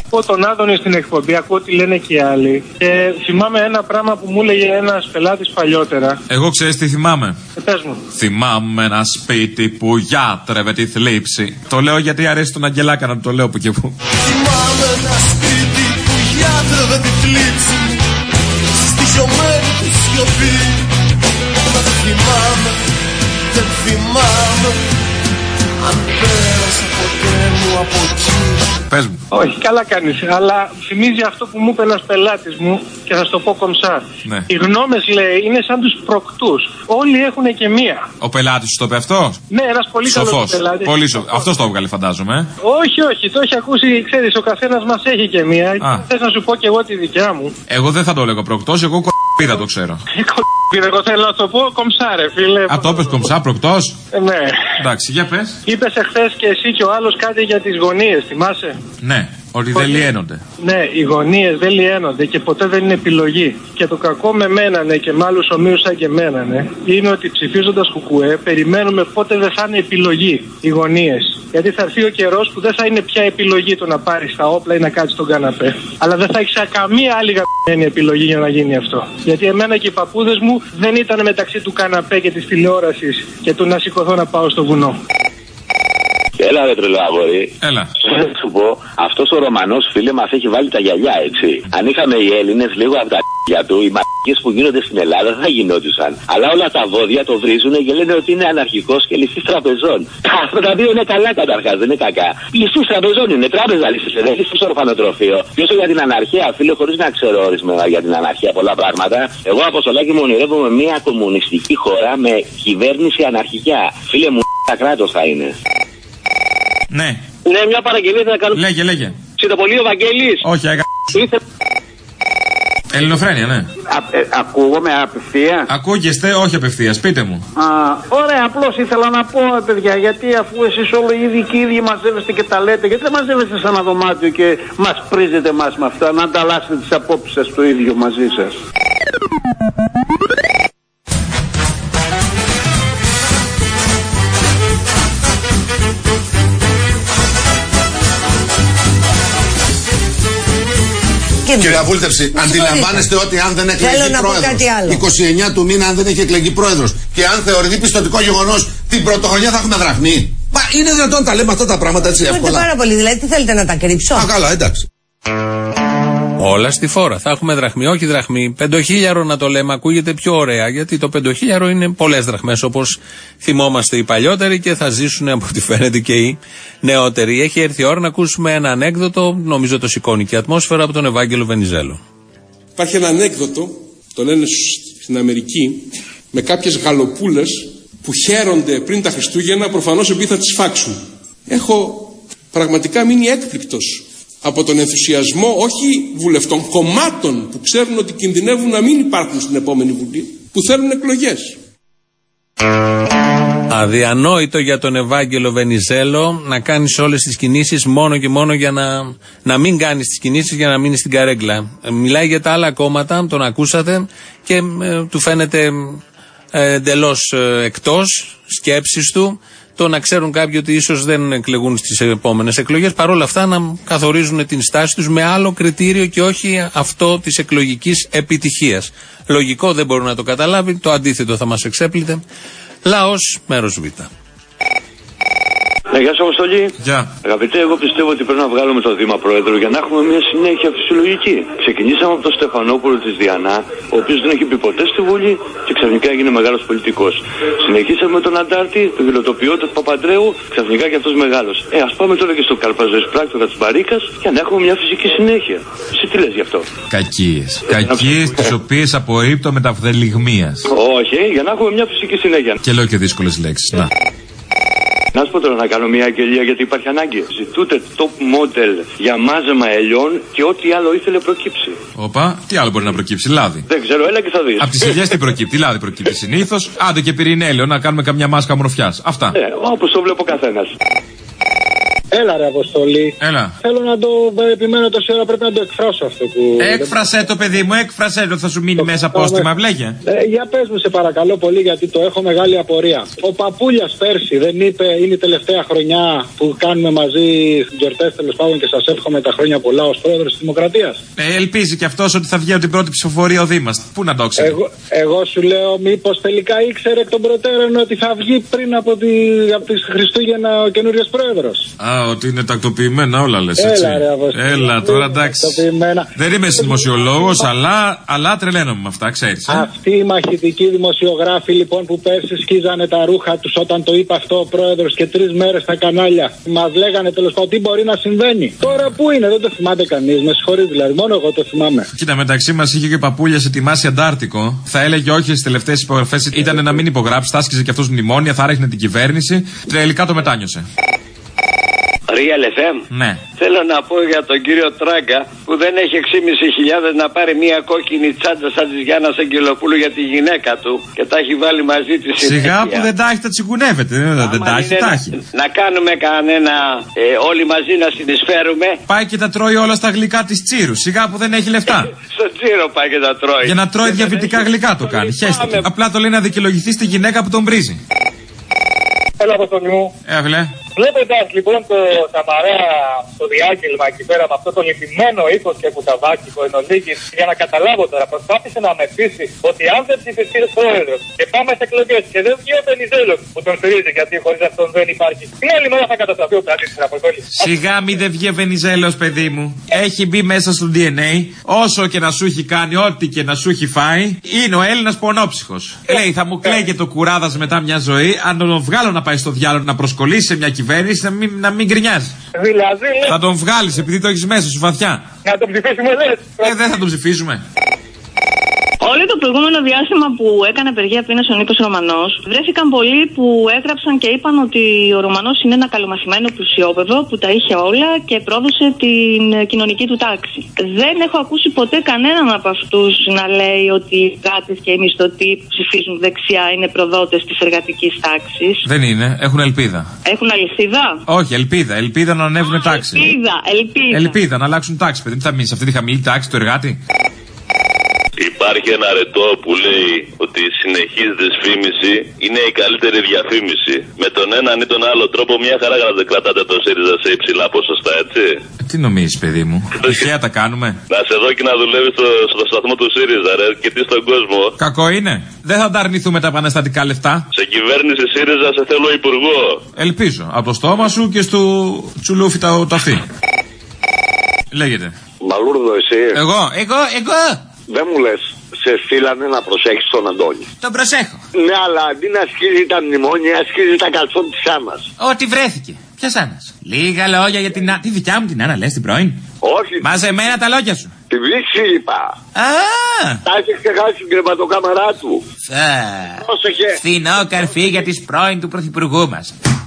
Ακούω τον Άδωνη στην εκπομπή, ακούω τι λένε και οι άλλοι. Και θυμάμαι ένα πράγμα που μου έλεγε ένας πελάτης παλιότερα. Εγώ ξέρεις τι θυμάμαι. Πες μου. Θυμάμαι ένα σπίτι που γιάτρευε τη θλίψη. Το λέω γιατί αρέσει τον Αγγελάκα να το λέω που και που. Θυμάμαι ένα σπίτι που γιάτρευε τη θλίψη. Στοιχειωμένη τη σιωπή. Δεν θυμάμαι, δεν θυμάμαι αν πέρασα ποτέ μου από εκεί. Πες μου. Όχι, καλά κάνεις, αλλά θυμίζει αυτό που μου είπε ένας πελάτης μου και θα σου το πω κομψά. Ναι. Οι γνώμες, λέει, είναι σαν τους προκτούς. Όλοι έχουν και μία. Ο πελάτης σου το είπε αυτό? Ναι, ένας πολύ καλός πελάτης. Πολύ σοφός. Αυτός το έβγαλε, φαντάζομαι. Όχι, το έχει ακούσει, ξέρεις, ο καθένας μας έχει και μία. Θες να σου πω και εγώ τη δικιά μου. Εγώ δεν θα το λέγω προκτός, εγώ κοπίδα το ξέρω. Εγώ θέλω να το πω κομψά, ρε φίλε. Α, το είπες κομψά, προκτός? Ναι. Εντάξει, για πες. Είπες εχθές και εσύ και ο άλλος κάτι για τις γωνίες, θυμάσαι? Ναι, ότι δεν λιένονται. Ναι, οι γωνίες δεν λιένονται και ποτέ δεν είναι επιλογή. Και το κακό με μένα, ναι, και με άλλους ομοίους σαν και εμένα, ναι, είναι ότι ψηφίζοντας κουκουέ περιμένουμε πότε δεν θα είναι επιλογή οι γωνίες. Γιατί θα έρθει ο καιρός που δεν θα είναι πια επιλογή το να πάρεις τα όπλα ή να κάτσεις στον καναπέ. Αλλά δεν θα έχεις καμία άλλη επιλογή για να γίνει αυτό. Γιατί εμένα και οι παππούδες μου δεν ήταν μεταξύ του καναπέ και της τηλεόρασης και του να σηκωθώ να πάω στο βουνό. Έλα ρε τρελό αγόρι. Έλα. Θα σου πω, αυτός ο Ρωμανός φίλε μας έχει βάλει τα γυαλιά, έτσι. Αν είχαμε οι Έλληνες λίγο από τα για του, οι μ***ες που γίνονται στην Ελλάδα δεν θα γινόντουσαν. Αλλά όλα τα βόδια το βρίζουν και λένε ότι είναι αναρχικός και ληστής τραπεζών. Αυτά τα δύο είναι καλά καταρχάς, δεν είναι κακά. Ληστής τραπεζών είναι, τράπεζα ληστής, δεν είναι στο ορφανοτροφείο. Και όσο για την αναρχία, φίλε, χωρίς να ξέρω ορισμένα για την αναρχία πολλά πράγματα, εγώ από Σολάκη μου ονειρεύομαι μια κομμουνιστική χώρα με κυβέρνηση αναρχικιά. Φίλε μου, τα κράτος θα είναι. Ναι. Ναι, μια παραγγελία θα κάνω. Λέγε. Συντοπολείο Βαγγέλης. Όχι, Ελληνοφρένεια, ναι. Ακούγομαι απευθεία. Ακούγεστε, όχι απευθεία, πείτε μου. Ωραία, απλώς ήθελα να πω, παιδιά, γιατί αφού εσείς όλοι οι ίδιοι μαζεύεστε και τα λέτε, γιατί δεν μαζεύεστε σε ένα δωμάτιο και μας πρίζετε εμάς με αυτά, να ανταλλάσσετε τις απόψεις σας το ίδιο μαζί σας. Κυρία Βούλτευση, αντιλαμβάνεστε ότι αν δεν εκλεγεί πρόεδρος, 29 του μήνα αν δεν έχει εκλεγεί πρόεδρος και αν θεωρηθεί πιστωτικό γεγονός, την πρωτοχρονιά θα έχουμε δραχμή. Μα είναι δυνατόν τα λέμε αυτά τα πράγματα έτσι εύκολα? Πάρα πολύ, δηλαδή τι θέλετε να τα κρύψω? Καλά, εντάξει. Όλα στη φόρα. Θα έχουμε δραχμή, όχι δραχμή. 5.000 να το λέμε, ακούγεται πιο ωραία. Γιατί το 5.000 είναι πολλές δραχμές, όπως θυμόμαστε οι παλιότεροι και θα ζήσουν από ό,τι φαίνεται και οι νεότεροι. Έχει έρθει η ώρα να ακούσουμε ένα ανέκδοτο, νομίζω το σηκώνει και η ατμόσφαιρα, από τον Ευάγγελο Βενιζέλο. Υπάρχει ένα ανέκδοτο, το λένε στην Αμερική, με κάποιες γαλοπούλες που χαίρονται πριν τα Χριστούγεννα, προφανώς επειδή θα τις φάξουν. Έχω πραγματικά μείνει έκπληκτος από τον ενθουσιασμό όχι βουλευτών, κομμάτων που ξέρουν ότι κινδυνεύουν να μην υπάρχουν στην επόμενη Βουλή, που θέλουν εκλογές. Αδιανόητο για τον Ευάγγελο Βενιζέλο να κάνεις όλες τις κινήσεις μόνο και μόνο για να μην κάνεις τις κινήσεις για να μείνει στην καρέγκλα. Μιλάει για τα άλλα κόμματα, τον ακούσατε και του φαίνεται εντελώς εκτός σκέψης του το να ξέρουν κάποιοι ότι ίσως δεν εκλεγούν στις επόμενες εκλογές, παρόλα αυτά να καθορίζουν την στάση τους με άλλο κριτήριο και όχι αυτό της εκλογικής επιτυχίας. Λογικό, δεν μπορεί να το καταλάβει, το αντίθετο θα μας εξέπλητε. Λαός, μέρος Β. Γεια σας, Αποστολή. Γεια. Αγαπητέ, εγώ πιστεύω ότι πρέπει να βγάλουμε το Δήμα Πρόεδρο για να έχουμε μια συνέχεια φυσιολογική. Ξεκινήσαμε από τον Στεφανόπουλο της Διανά, ο οποίος δεν έχει πει ποτέ στη Βουλή και ξαφνικά έγινε μεγάλος πολιτικός. Συνεχίσαμε με τον Αντάρτη, τον γελοτοποιό του Παπαντρέου, ξαφνικά και αυτός μεγάλος. Ας πάμε τώρα και στο Καρπαζοεισπράκτορα της Μπαρίκας για να έχουμε μια φυσική συνέχεια. Εσύ τι λες γι' αυτό? Κακίες. Κακίες τις οποίες απορρίπτω με τα βδελιγμίας. Όχι, για να έχουμε μια φυσική συνέχεια. Και λέω και δύσκολες λέξεις. Να. Να σου πω τώρα να κάνω μια αγγελία γιατί υπάρχει ανάγκη. Ζητούτε top model για μάζεμα ελιών και ό,τι άλλο ήθελε προκύψει. Όπα, τι άλλο μπορεί να προκύψει, λάδι. Δεν ξέρω, έλα και θα δεις. Από τις ελιές τι προκύπτει, λάδι προκύπτει συνήθως. Άντε και πυρηνέλαιο να κάνουμε καμιά μάσκα ομορφιάς. Αυτά. Όπως το βλέπω καθένας. Έλα ρε Αποστολή. Έλα. Θέλω να το επιμένω τόση ώρα, πρέπει να το εκφράσω αυτό που... Έκφρασε το παιδί μου, έκφρασε το, θα σου μείνει μέσα απόστημα, βλέγε. Για πες μου σε παρακαλώ πολύ, γιατί το έχω μεγάλη απορία. Ο Παπούλιας πέρσι δεν είπε είναι η τελευταία χρονιά που κάνουμε μαζί γιορτές τέλος πάντων και σας εύχομαι τα χρόνια πολλά ως πρόεδρος της Δημοκρατίας? Ελπίζει κι αυτός ότι θα βγει από την πρώτη ψηφοφορία ο Δήμας. Πού να το ξέρει. Εγώ σου λέω, μήπως τελικά ήξερε εκ των προτέρων ότι θα βγει πριν από τις Χριστούγεννα ο καινούριος πρόεδρος? Ότι είναι τακτοποιημένα όλα, λες έτσι. Έλα τώρα, εντάξει. Δεν είμαι δημοσιολόγος, αλλά τρελαίνομαι με αυτά, ξέρεις. Αυτοί οι μαχητικοί δημοσιογράφοι λοιπόν που πέρσι σκίζανε τα ρούχα τους όταν το είπε αυτό ο πρόεδρος και 3 μέρες στα κανάλια, μας λέγανε τέλος πάντων τι μπορεί να συμβαίνει. Τώρα πού είναι, δεν το θυμάται κανείς. Με συγχωρείς δηλαδή, μόνο εγώ το θυμάμαι. Κοίτα, μεταξύ μας είχε και ο Παπούλιας ετοιμάσει Αντάρτικο. Θα έλεγε όχι στις τελευταίες υπογραφές, ήταν να μην υπογράψει, θα άσκησε και αυτός μνημόνια, θα άρχινε την κυβέρνηση. Τελικά το μετάνιωσε. Real FM. Ναι. Θέλω να πω για τον κύριο Τράγκα που δεν έχει 6.500 να πάρει μια κόκκινη τσάντα σαν της Γιάννας Αγγελοπούλου για τη γυναίκα του και τα έχει βάλει μαζί της. Σιγά που δεν τα έχει, τα τσιγκουνεύεται. Δεν τα έχει, τα έχει. Να κάνουμε κανένα όλοι μαζί να συνεισφέρουμε. Πάει και τα τρώει όλα στα γλυκά της Τσίρου. Σιγά που δεν έχει λεφτά. Στο Τσίρο πάει και τα τρώει. Για να τρώει διαβητικά γλυκά το κάνει. Χέστηκε. Απλά το λέει να δικαιολογηθεί στη γυναίκα που τον βρίζει. Έλα, Αποστολή μου. Φίλε. Βλέποντας λοιπόν το Σαμαρά στο διάγγελμα εκεί πέρα με αυτό το λυπημένο ύφος και κουταβάκικο εν ολίγης, για να καταλάβω τώρα, προσπάθησε να με πείσει ότι αν δεν ψηφιστεί πρόεδρος και πάμε σε εκλογές και δεν βγει ο Βενιζέλος που τον στηρίζει γιατί χωρίς αυτόν δεν υπάρχει, την άλλη μέρα θα καταστραφεί ο πλανήτης στην Αποστολή. Σιγά μη δεν βγει ο Βενιζέλος, παιδί μου. Έχει μπει μέσα στο DNA, όσο και να σου έχει κάνει, ό,τι και να σου έχει φάει, είναι ο Έλληνας πονόψυχος. Λέει, θα μου κλαίγε το κουράδας μετά μια ζωή, αν τον βγάλω να πάει στο διάλογο να προσκολήσει σε μια κυβέρνηση, να μην γκρινιάζει. Δηλαδή, θα τον βγάλεις επειδή το έχεις μέσα σου βαθιά. Να τον ψηφίσουμε, λες. Δεν θα τον ψηφίσουμε. Όλο το προηγούμενο διάστημα που έκανε απεργία πείνας ο Νίκος Ρωμανός, βρέθηκαν πολλοί που έγραψαν και είπαν ότι ο Ρωμανός είναι ένα καλομαθημένο πλουσιόπεδο που τα είχε όλα και πρόδωσε την κοινωνική του τάξη. Δεν έχω ακούσει ποτέ κανέναν από αυτούς να λέει ότι οι εργάτες και οι μισθωτοί που ψηφίζουν δεξιά είναι προδότες της εργατικής τάξης. Δεν είναι, έχουν ελπίδα. Έχουν αλυσίδα? Όχι, ελπίδα. Ελπίδα να ανέβουν τάξη. Ελπίδα να αλλάξουν τάξη, παιδί. Θα μείνει σε αυτή τη χαμηλή τάξη του εργάτη. Υπάρχει ένα αρετό που λέει ότι η συνεχής δυσφήμιση είναι η καλύτερη διαφήμιση. Με τον έναν ή τον άλλο τρόπο μια χαρά κρατάτε το ΣΥΡΙΖΑ σε υψηλά ποσοστά, έτσι. Τι νομίζεις, παιδί μου, τυχαία τα κάνουμε. Να σε δω και να δουλεύεις στο σταθμό του ΣΥΡΙΖΑ, ρε, και τι στον κόσμο. Κακό είναι. Δεν θα τα αρνηθούμε τα επαναστατικά λεφτά. Σε κυβέρνηση ΣΥΡΙΖΑ σε θέλω υπουργό. Ελπίζω. Από το στόμα σου και στο τσουλούφι το αυτή. Λέγεται. Μαλούρδο εσύ. Εγώ. Δεν μου λες, σε στείλανε να προσέχεις τον Αντώνη. Τον προσέχω. Ναι, αλλά αντί να σκίζει τα μνημόνια, σκίζει τα καλτσόν της Άννας. Ό,τι βρέθηκε. Ποιος Άννας? Λίγα λόγια για την Άννα. Τη δικιά μου την Άννα, λες την πρώην? Όχι. Μαζεμένα τα λόγια σου. Τη Βύση είπα. Τα έχει ξεχάσει την κρεβατοκάμαρά του. Πρόσεχε. Φθηνό καρφί για τις πρώην του πρωθυπουργού μας.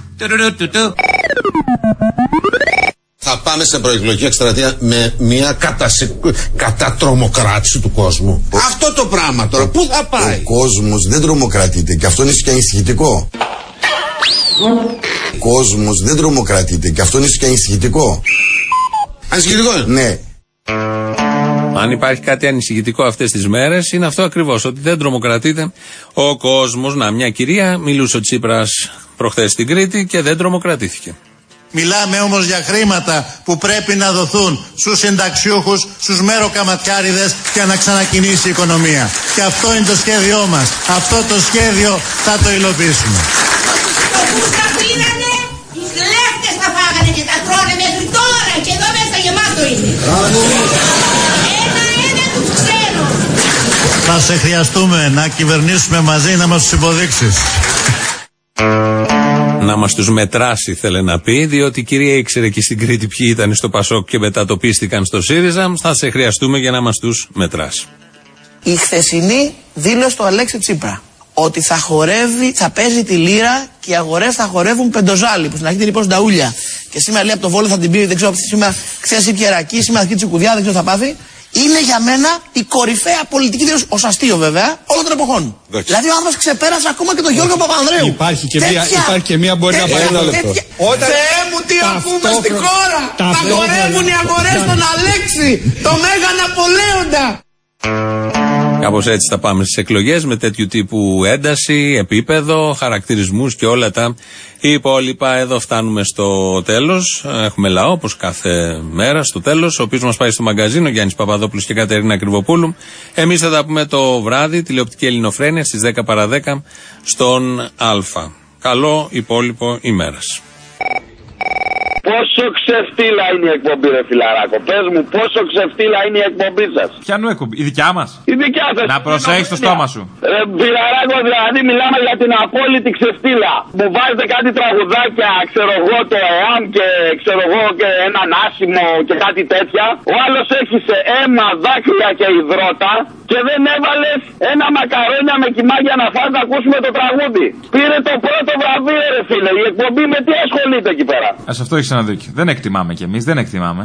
Θα πάμε σε προεκλογική εκστρατεία με μια κατατρομοκράτηση του κόσμου. Αυτό το πράγμα τώρα, πού θα πάει? Ο κόσμος δεν τρομοκρατείται και αυτό είναι και ανησυχητικό. Ο κόσμος δεν τρομοκρατείται και αυτό είναι και ανησυχητικό. Ανησυχητικό? Ναι. Αν υπάρχει κάτι ανησυχητικό αυτές τις μέρες, είναι αυτό ακριβώς, ότι δεν τρομοκρατείται ο κόσμος. Να, μια κυρία, μιλούσε ο Τσίπρας προχθές στην Κρήτη και δεν τρομοκρατήθηκε. Μιλάμε όμως για χρήματα που πρέπει να δοθούν στους συνταξιούχους, στους μέροκαματιάριδες για να ξανακινήσει η οικονομία. Και αυτό είναι το σχέδιό μας. Αυτό το σχέδιο θα το υλοποιήσουμε. Το φούσκα πήρανε, οι κλέφτες τα φάγανε και τα τρώνε μέχρι τώρα και εδώ μέσα γεμάτο είναι. Ένα τους ξέρω. Θα σε χρειαστούμε να κυβερνήσουμε μαζί, να μας τους υποδείξεις. Να μας τους μετράσει, θέλει να πει, διότι η κυρία ήξερε και στην Κρήτη ποιοι ήταν στο Πασόκ και μετατοπίστηκαν στο ΣΥΡΙΖΑ. Θα σε χρειαστούμε για να μας τους μετράσει. Η χθεσινή δήλωση του Αλέξη Τσίπρα ότι θα χορεύει, θα παίζει τη λύρα και οι αγορές θα χορεύουν πεντοζάλι, που στην αρχή την είπε ως Νταούλια. Και σήμερα λέει από το Βόλο θα την πει, δεν ξέρω, σήμερα χθες η Πιερακή, σήμερα θα την Τσικουδιά, δεν ξέρω θα πάθει. είναι για μένα η κορυφαία πολιτική δήλωση, ως αστείο βέβαια, όλων των εποχών. Δηλαδή ο άνθρωπος ξεπέρασε ακόμα και τον Γιώργο Παπανδρέου. Υπάρχει και μία μπορεί να πάει ένα λεπτό. Θεέ μου, τι ακούμε στη χώρα! Τα χορεύουν οι αγορές στον Αλέξη, το Μέγα Ναπολέοντα. Κάπως έτσι θα πάμε στις εκλογές, με τέτοιου τύπου ένταση, επίπεδο, χαρακτηρισμούς και όλα τα υπόλοιπα. Εδώ φτάνουμε στο τέλος. Έχουμε λαό, όπως κάθε μέρα στο τέλος, ο οποίος μας πάει στο μαγκαζίνο, Γιάννης Παπαδόπουλος και Κατερίνα Κρυβοπούλου. Εμείς θα τα πούμε το βράδυ, τηλεοπτική Ελληνοφρένεια στις 10 παρά 10 στον Α. Καλό υπόλοιπο ημέρας. Πόσο ξεφτύλα είναι η εκπομπή, ρε φιλαράκο? Πες μου, πόσο ξεφτύλα είναι η εκπομπή σας? Ποιανού εκπομπή, η δικιά μας? Η δικιά σας. Να προσέχεις το στόμα σου. Φιλαράκο, δηλαδή μιλάμε για την απόλυτη ξεφτύλα. Μου βάζετε κάτι τραγουδάκια, ξέρω εγώ, το ΕΑΜ και ξέρω εγώ και έναν άσημο και κάτι τέτοια. Ο άλλος έχει σε αίμα, δάκρυα και υδρότα και δεν έβαλες ένα μακαρόνια με κιμάγια να φας να ακούσουμε το τραγούδι. Πήρε το πρώτο βραβείο, ρε φίλε. Η εκπομπή με τι ασχολείται εκεί πέρα? Αυτό έχεις ένα δίκιο. Δεν εκτιμάμε κι εμείς, δεν εκτιμάμε.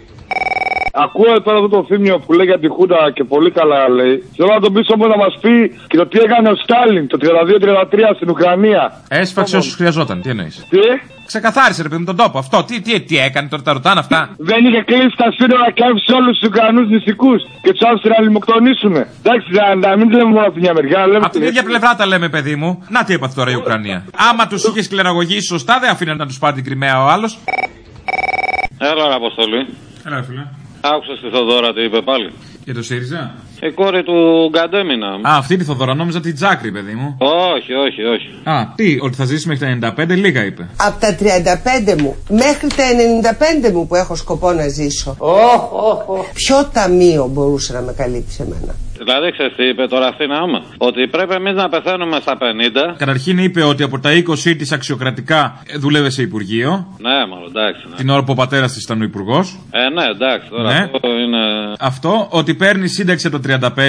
Ακούω τώρα αυτό το θύμιο που λέει για τη Χούντα και πολύ καλά λέει. Θέλω να τον πείσω όμως να μας πει και το τι έκανε ο Στάλιν το 32-33 στην Ουκρανία. Έσφαξε όσους χρειαζόταν, τι εννοείς? Τι? Ξεκαθάρισε ρε παιδί με τον τόπο. Αυτό, τι έκανε τώρα, τα ρωτάνε αυτά? Δεν είχε κλείσει τα σύνορα και άφησε όλους τους Ουκρανούς νησικούς και τους άφησε να λιμοκτονήσουνε. Εντάξει, να μην λέμε μόνο από την μια μεριά. Από την ίδια πλευρά τα λέμε, παιδί μου. Να τι έπαθε τώρα η Ουκρανία. Άμα τους είχε σκληραγωγήσει σωστά, δεν αφήνε να τους πάρει την Κριμαία ο άλλος. Έλα, Αποστολή. Έλα, φίλε. Άκουσα τη Θοδώρα τι είπε πάλι. Για το ΣΥΡΙΖΑ? Η κόρη του Γκαντέμινα. Α, αυτή τη Θοδωρά, νόμιζα την Τζάκρη, παιδί μου. Όχι. Α, τι, ότι θα ζήσει μέχρι τα 95, λίγα είπε. Από τα 35 μου μέχρι τα 95 μου που έχω σκοπό να ζήσω. Ποιο ταμείο μπορούσε να με καλύψει εμένα? Δηλαδή, ξέρεις τι είπε τώρα αυτή άμα? Ότι πρέπει εμείς να πεθαίνουμε στα 50. Καταρχήν είπε ότι από τα 20 της αξιοκρατικά δούλευε σε Υπουργείο. Ναι, μάλλον εντάξει. Ναι. Την ώρα που ο πατέρας της ήταν ο Υπουργός. Ναι, εντάξει, τώρα ναι. Αυτό είναι. Αυτό, ότι παίρνει σύνταξη από το 35.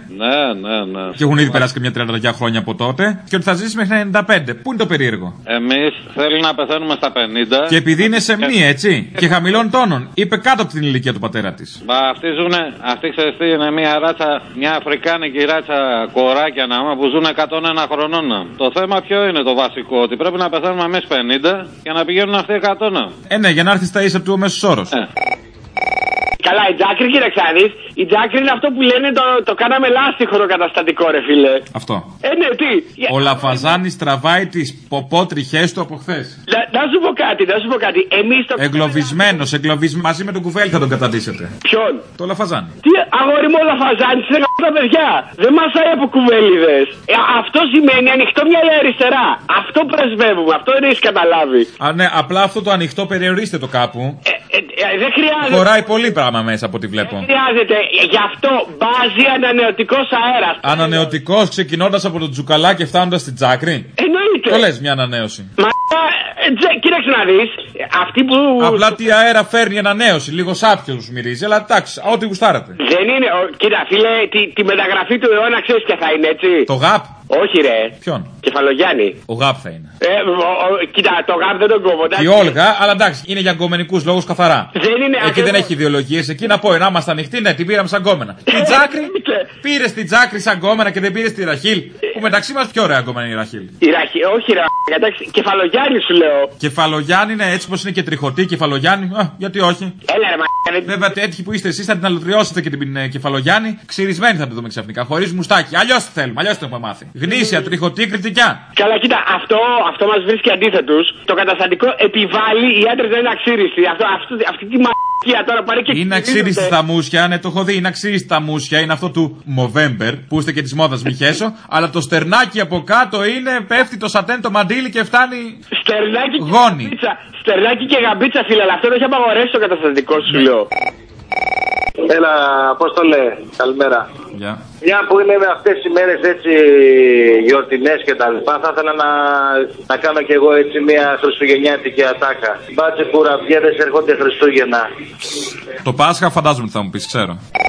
Ναι. Και έχουν ήδη περάσει και μια 30 χρόνια από τότε. Και ότι θα ζήσει μέχρι τα 95. Πού είναι το περίεργο? Εμείς θέλει να πεθαίνουμε στα 50. Και επειδή είναι σε μία, έτσι. Και χαμηλών τόνων. Είπε κάτω από την ηλικία του πατέρα της. Μα αυτοί ζουνε, αυτοί ξέρεις τι, είναι μια ράτσα. Μια αφρικάνικη ράτσα κοράκια που ζουν 101 χρονών. Το θέμα ποιο είναι το βασικό? Ότι πρέπει να πεθάνουμε εμείς 50 και να πηγαίνουν αυτοί 100. Ναι, για να έρθει στα ίσα του ο μέσος όρος. Καλά, η Τζάκρη, κοίταξε να δεις. Η Τζάκρη είναι αυτό που λένε το κάναμε λάστιχο καταστατικό, ρε φίλε. Αυτό. Ναι, τι. Ο Λαφαζάνης τραβάει τις ποπότριχές του από χθες. Να σου πω κάτι. Εμείς το. Εγκλωβισμένος, μαζί με τον Κουβέλη θα τον καταντήσετε. Ποιον? Το Λαφαζάνη. Τι αγόρι μου, ο Λαφαζάνης είναι τα παιδιά. Δεν μασάει από κουβέλιδες. Αυτό σημαίνει ανοιχτό μυαλό αριστερά. Αυτό πρεσβεύουμε, αυτό δεν έχεις καταλάβει. Α, ναι, απλά αυτό το ανοιχτό περιορίστε το κάπου. Δεν χρειάζεται. Χωράει πολύ πράγμα μέσα από ό,τι βλέπω. Δεν χρειάζεται. Γι' αυτό μπάζει ανανεωτικός αέρας. Ανανεωτικός ξεκινώντας από το Τζουκαλά και φτάνοντας στην Τζάκρη. Εννοείται. Το λες μια ανανέωση. Κοίταξε να δεις. Αυτή που. Απλά τι αέρα φέρνει ανανέωση. Λίγο σάπιος μυρίζει, αλλά εντάξει, ό,τι γουστάρατε. Δεν είναι. Κοίτα, φίλε, τη μεταγραφή του αιώνα ξέρεις ποια θα είναι, έτσι. Το ΓΑΠ. Όχι, ρε. Ποιον? Κεφαλογιάννη. Ο ΓΑΠ θα είναι. Κοίτα, το ΓΑΠ δεν τον κόβω. Η Όλγα, αλλά εντάξει, είναι για γκομενικούς λόγους καθαρά. Δεν είναι. Εκεί δεν έχει ιδεολογίες. Εκεί να πω, να είμαστε ανοιχτοί, ναι, την πήραμε σαν γκόμενα. Την Τζάκρη, πήρε την Τζάκρη σαν γκόμενα και δεν πήρε τη Ραχίλ. Που μεταξύ μας πιο ωραία γκόμενα είναι η Ραχίλ. Η Ραχίλ, όχι, ρε. Εντάξει, Κεφαλογιάννη σου λέω. Κεφαλογιάννη, ναι, έτσι πως είναι και τριχωτή, Κεφαλογιάννη. Γιατί όχι. Έλα, ρε, βέβαια, τέτοιοι που είστε εσείς θα την αλωτριώσετε και την Κεφαλογιάννη. Ξυρισμένη θα την δούμε ξαφνικά, χωρίς μουστάκι. Αλλιώς θέλουμε, αλλιώς την έχουμε μάθει. Γνήσια, τριχωτή, κριτικιά. Καλά, κοίτα, αυτό μας βρίσκει αντίθετους. Το καταστατικό επιβάλλει οι άντρες να είναι αξίριστοι. Αυτή τη μαλακία τώρα πάρει και. Είναι αξίριστη στα μουσια, ναι, το έχω δει. Είναι αξίριστη στα μουσια, είναι αυτό του Movember που είστε και τη μόδα μη χέσω. Αλλά το στερνάκι από κάτω είναι, πέφτει το σατέν το μαντίλι και φτάνει. Στερνάκι γόνι. Και γαμπίτσα. Στερνάκι και γαμπίτσα, φίλε, αλλά αυτό το έχει απαγορεύσει το καταστατικό σου, λέω. Έλα, πώς το λέει, καλημέρα. Yeah. Μια που είναι με αυτές οι μέρες έτσι γιορτινές και τα λοιπά, θα ήθελα να κάνω κι εγώ έτσι μια χριστουγεννιάτικη ατάκα. Μπάτσε κουραμπιέδες, έρχονται Χριστούγεννα. Το Πάσχα φαντάζομαι ότι θα μου πεις, ξέρω.